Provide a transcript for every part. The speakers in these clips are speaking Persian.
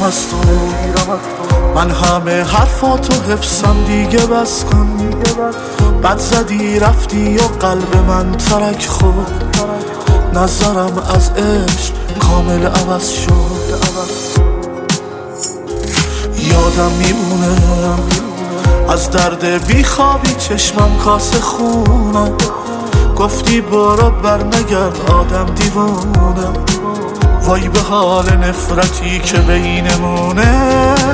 میگیرم از تو، من همه حرفاتو حفظم دیگه بس کن. بد زدی رفتی و قلب من ترک خورد، نظرم از عشق کامل عوض شد. یادم میمونه از درد بیخوابی چشمم کاسه خونه، گفتی برو برنگرد آدم دیوونه. وای به حال نفرتی که بینمونه.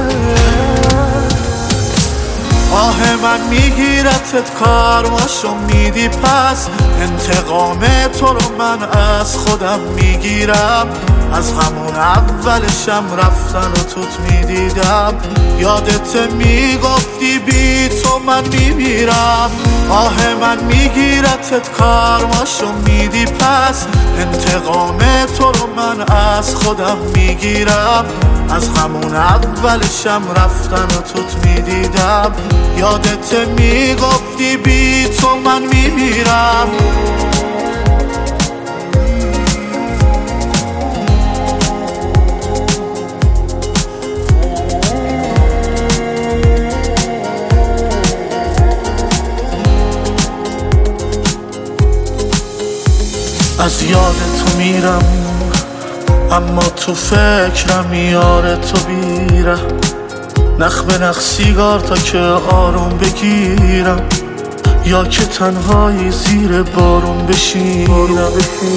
آه من میگیرتت کارماشو میدی پس، انتقام تو رو من از خودم میگیرم. از همون اولشم رفتن و توت میدیدم، یادت میگفتی بی تو من میمیرم. آه من میگیرتت کارماشو میدی پس، انتقام تو رو من از خودم میگیرم. از همون اولشم رفتن و توت میدیدم، یادت میگفتی بی تو من میمیرم. از یاد تو میرم اما تو فکرم یار تو بیره. نخ به نخ سیگار تا که آروم بگیرم، یا که تنهایی زیر بارون بشینم.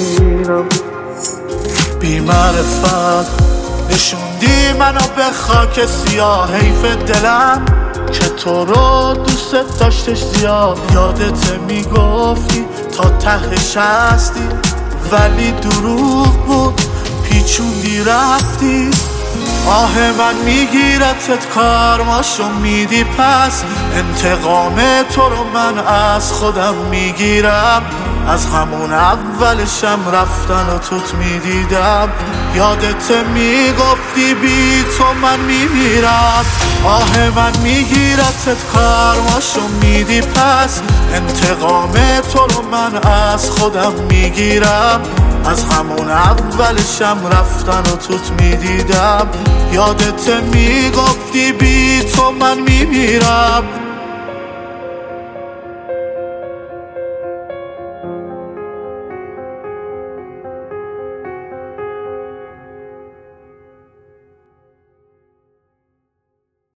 بی معرفت نشوندی منو به خاک سیاه، حیف دلم که تو رو دوست داشتش زیاد. یادت میگفتی تا تهش هستی، ولی دروغ بود پیچوندی رفتی. آه من میگیرتت کارماشو میدی پس، انتقام تو رو من از خودم میگیرم. از همون اولشم رفتن و توت میدیدم، یادت میگفتی بی تو من میمیرم. آه من میگیرتت کارماشو میدی پس، انتقام تو رو من از خودم میگیرم. از همون اولشم رفتن و توت میدیدم، یادت میگفتی بی تو من میمیرم.